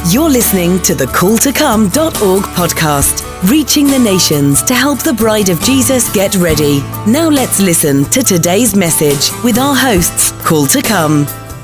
You're listening to the calltocome.org podcast, reaching the nations to help the bride of Jesus get ready. Now let's listen to today's message with our hosts, Call to Come.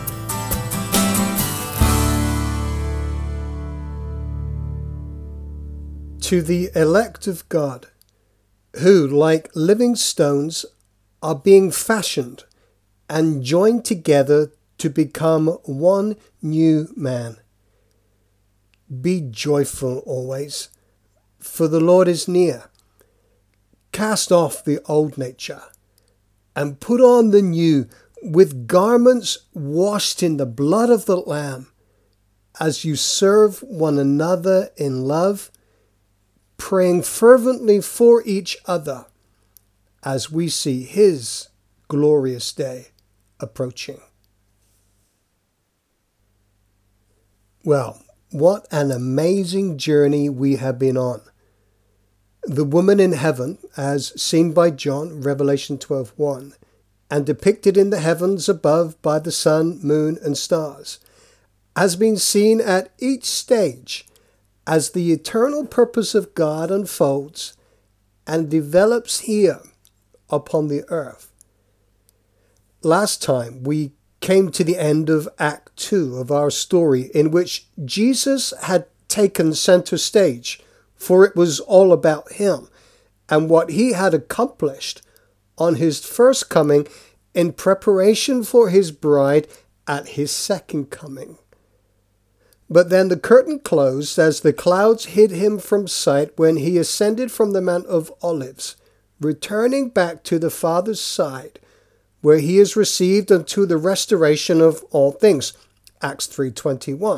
To the elect of God, who, like living stones, are being fashioned and joined together to become one new man. Be joyful always, for the Lord is near. Cast off the old nature and put on the new, with garments washed in the blood of the Lamb, as you serve one another in love, praying fervently for each other as we see His glorious day approaching. Well, what an amazing journey we have been on. The woman in heaven, as seen by John, Revelation 12:1, and depicted in the heavens above by the sun, moon, and stars, has been seen at each stage as the eternal purpose of God unfolds and develops here upon the earth. Last time we came to the end of Act 2 of our story, in which Jesus had taken center stage, for it was all about Him and what He had accomplished on His first coming in preparation for His bride at His second coming. But then the curtain closed as the clouds hid Him from sight when He ascended from the Mount of Olives, returning back to the Father's side, where He is received unto the restoration of all things. Acts 3:21.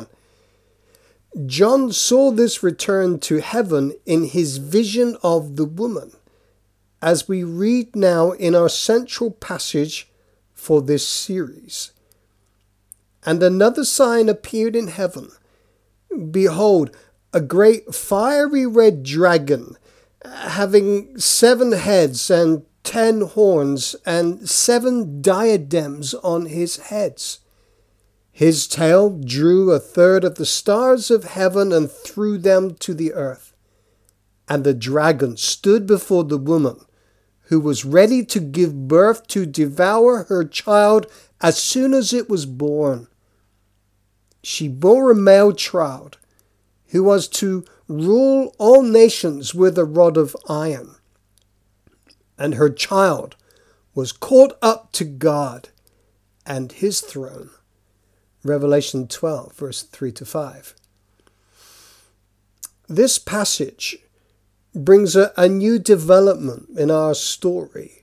John saw this return to heaven in his vision of the woman, as we read now in our central passage for this series. And another sign appeared in heaven. Behold, a great fiery red dragon, having 7 heads and 10 horns and 7 diadems on his heads. His tail drew 1/3 of the stars of heaven and threw them to the earth. And the dragon stood before the woman, who was ready to give birth to devour her child as soon as it was born. She bore a male child, who was to rule all nations with a rod of iron. And her child was caught up to God and His throne. Revelation 12, verse 3-5. This passage brings a new development in our story,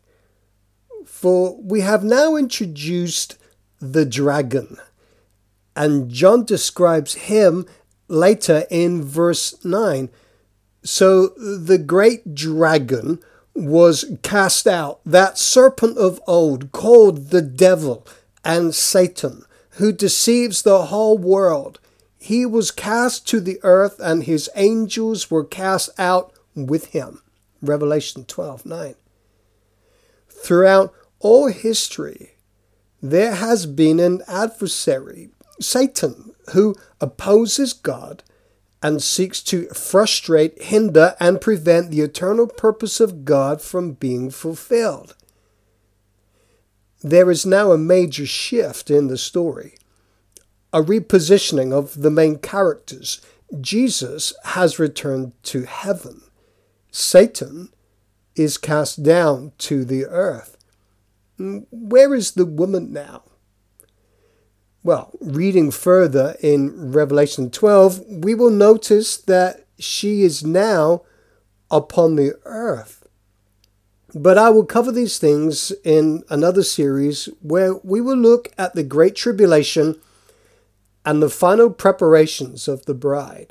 for we have now introduced the dragon, and John describes him later in verse 9. So the great dragon was cast out, that serpent of old, called the devil and Satan, who deceives the whole world. He was cast to the earth, and his angels were cast out with him. Revelation 12:9. Throughout all history, there has been an adversary, Satan, who opposes God and seeks to frustrate, hinder, and prevent the eternal purpose of God from being fulfilled. There is now a major shift in the story, a repositioning of the main characters. Jesus has returned to heaven. Satan is cast down to the earth. Where is the woman now? Well, reading further in Revelation 12, we will notice that she is now upon the earth. But I will cover these things in another series where we will look at the Great Tribulation and the final preparations of the bride.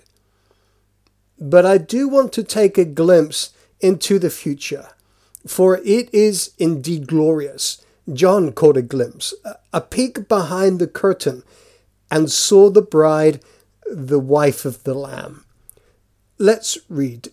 But I do want to take a glimpse into the future, for it is indeed glorious. John caught a glimpse, a peek behind the curtain, and saw the bride, the wife of the Lamb. Let's read.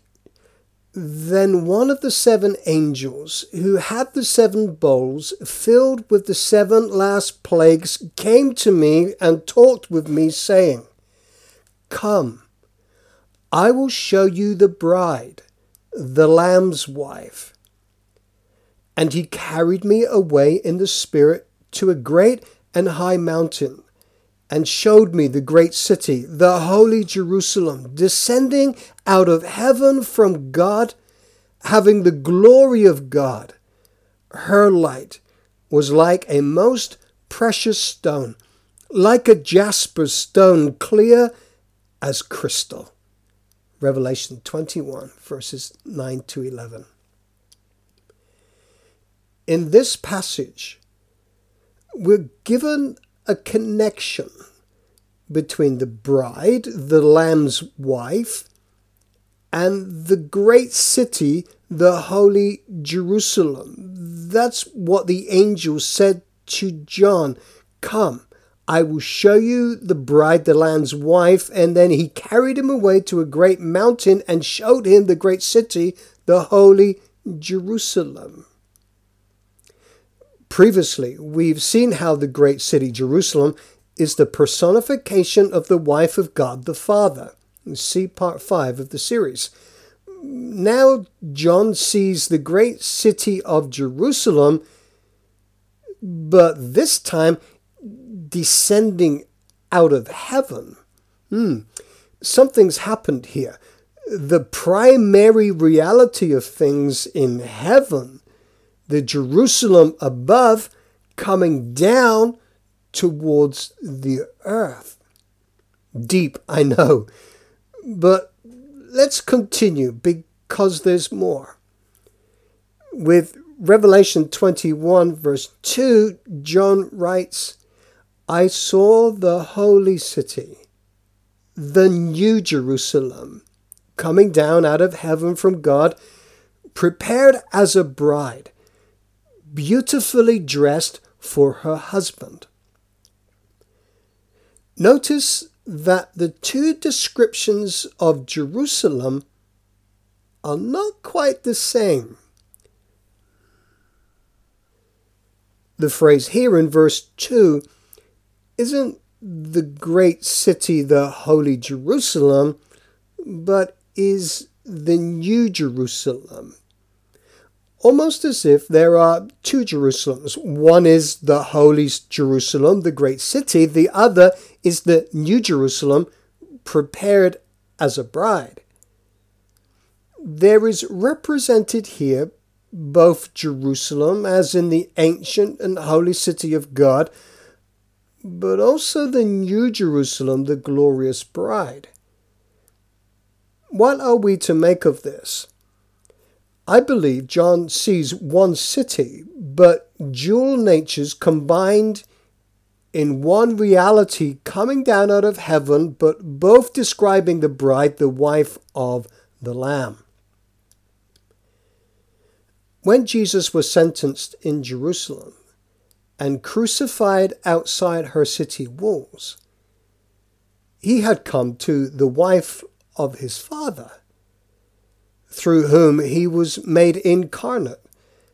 Then one of the 7 angels who had the 7 bowls filled with the 7 last plagues came to me and talked with me, saying, Come, I will show you the bride, the Lamb's wife. And he carried me away in the Spirit to a great and high mountain, and showed me the great city, the holy Jerusalem, descending out of heaven from God, having the glory of God. Her light was like a most precious stone, like a jasper stone, clear as crystal. Revelation 21, verses 9 to 11. In this passage, we're given a connection between the bride, the Lamb's wife, and the great city, the holy Jerusalem. That's what the angel said to John. Come, I will show you the bride, the Lamb's wife. And then he carried him away to a great mountain and showed him the great city, the holy Jerusalem. Previously, we've seen how the great city, Jerusalem, is the personification of the wife of God the Father. See part 5 of the series. Now John sees the great city of Jerusalem, but this time descending out of heaven. Something's happened here. The primary reality of things in heaven, the Jerusalem above, coming down towards the earth. Deep, I know. But let's continue because there's more. With Revelation 21 verse 2, John writes, I saw the holy city, the new Jerusalem, coming down out of heaven from God, prepared as a bride, beautifully dressed for her husband. Notice that the two descriptions of Jerusalem are not quite the same. The phrase here in verse 2 isn't the great city, the holy Jerusalem, but is the new Jerusalem. Almost as if there are two Jerusalems. One is the holy Jerusalem, the great city. The other is the new Jerusalem, prepared as a bride. There is represented here both Jerusalem, as in the ancient and holy city of God, but also the new Jerusalem, the glorious bride. What are we to make of this? I believe John sees one city, but dual natures combined in one reality coming down out of heaven, but both describing the bride, the wife of the Lamb. When Jesus was sentenced in Jerusalem and crucified outside her city walls, he had come to the wife of his Father, through whom he was made incarnate.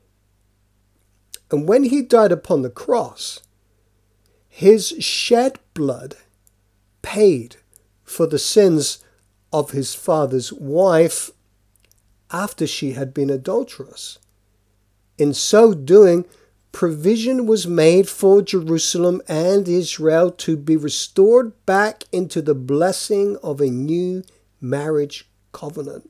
And when he died upon the cross, his shed blood paid for the sins of his Father's wife after she had been adulterous. In so doing, provision was made for Jerusalem and Israel to be restored back into the blessing of a new marriage covenant.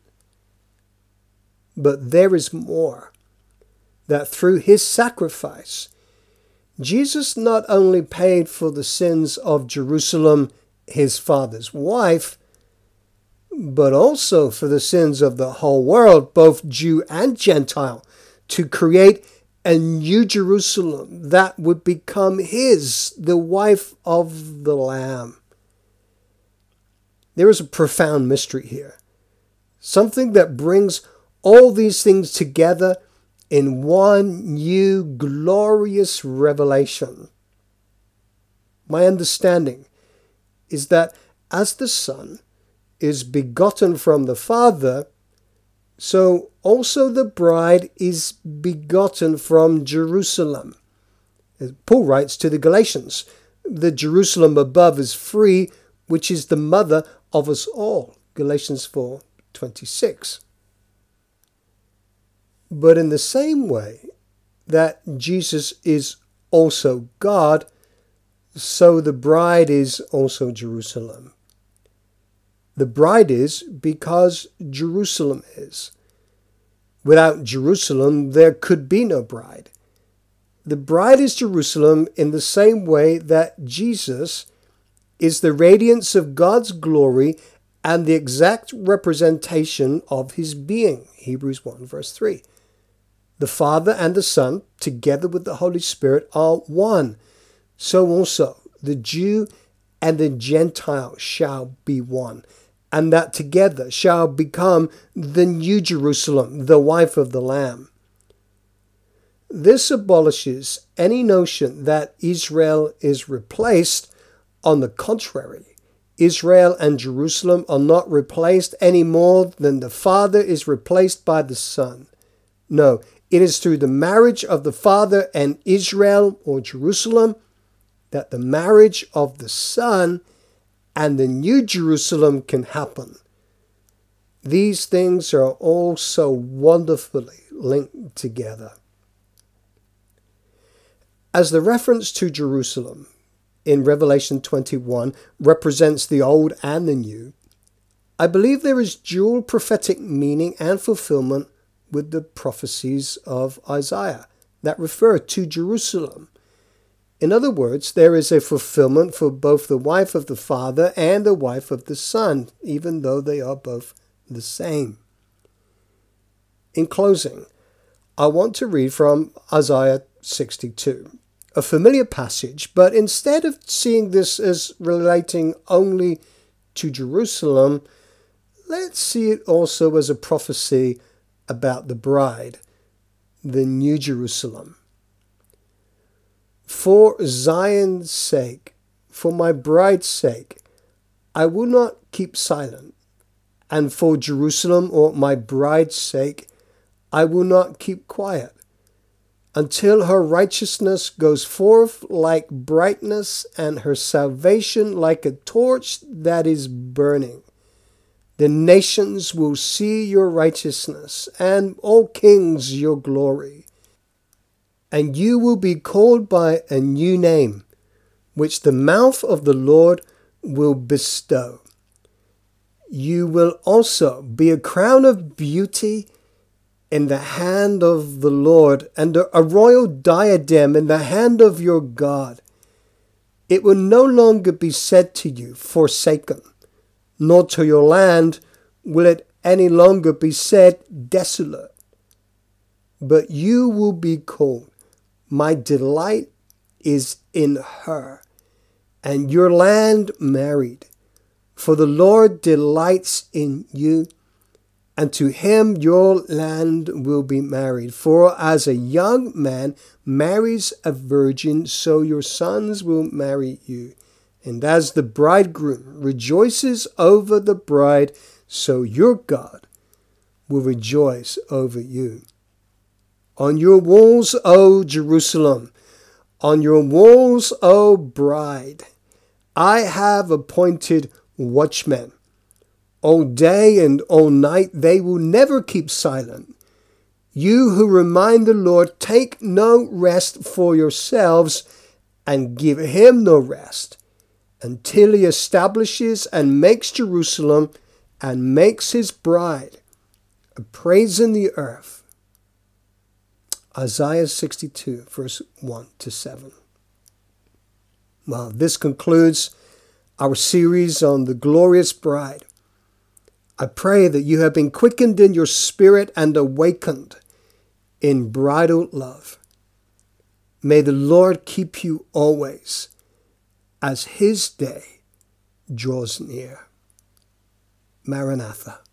But there is more, that through his sacrifice, Jesus not only paid for the sins of Jerusalem, his Father's wife, but also for the sins of the whole world, both Jew and Gentile, to create a new Jerusalem that would become his, the wife of the Lamb. There is a profound mystery here, something that brings all these things together in one new glorious revelation. My understanding is that as the Son is begotten from the Father, so also the bride is begotten from Jerusalem. As Paul writes to the Galatians, the Jerusalem above is free, which is the mother of us all, Galatians 4:26. But in the same way that Jesus is also God, so the bride is also Jerusalem. The bride is because Jerusalem is. Without Jerusalem, there could be no bride. The bride is Jerusalem in the same way that Jesus is the radiance of God's glory and the exact representation of his being. Hebrews 1 verse 3. The Father and the Son, together with the Holy Spirit, are one. So also the Jew and the Gentile shall be one, and that together shall become the New Jerusalem, the wife of the Lamb. This abolishes any notion that Israel is replaced. On the contrary, Israel and Jerusalem are not replaced any more than the Father is replaced by the Son. No, it is through the marriage of the Father and Israel, or Jerusalem, that the marriage of the Son and the New Jerusalem can happen. These things are all so wonderfully linked together. As the reference to Jerusalem in Revelation 21 represents the old and the new, I believe there is dual prophetic meaning and fulfillment with the prophecies of Isaiah that refer to Jerusalem. In other words, there is a fulfillment for both the wife of the Father and the wife of the Son, even though they are both the same. In closing, I want to read from Isaiah 62, a familiar passage, but instead of seeing this as relating only to Jerusalem, let's see it also as a prophecy about the bride, the New Jerusalem. For Zion's sake, for my bride's sake, I will not keep silent, and for Jerusalem or my bride's sake, I will not keep quiet, until her righteousness goes forth like brightness and her salvation like a torch that is burning. The nations will see your righteousness, and all kings your glory. And you will be called by a new name, which the mouth of the Lord will bestow. You will also be a crown of beauty in the hand of the Lord, and a royal diadem in the hand of your God. It will no longer be said to you, forsaken, nor to your land will it any longer be said, desolate. But you will be called, my delight is in her, and your land married. For the Lord delights in you, and to him your land will be married. For as a young man marries a virgin, so your sons will marry you. And as the bridegroom rejoices over the bride, so your God will rejoice over you. On your walls, O Jerusalem, on your walls, O bride, I have appointed watchmen. All day and all night they will never keep silent. You who remind the Lord, take no rest for yourselves, and give him no rest, until he establishes and makes Jerusalem and makes his bride a praise in the earth. Isaiah 62, verse 1-7. Well, this concludes our series on the glorious bride. I pray that you have been quickened in your spirit and awakened in bridal love. May the Lord keep you always as his day draws near. Maranatha.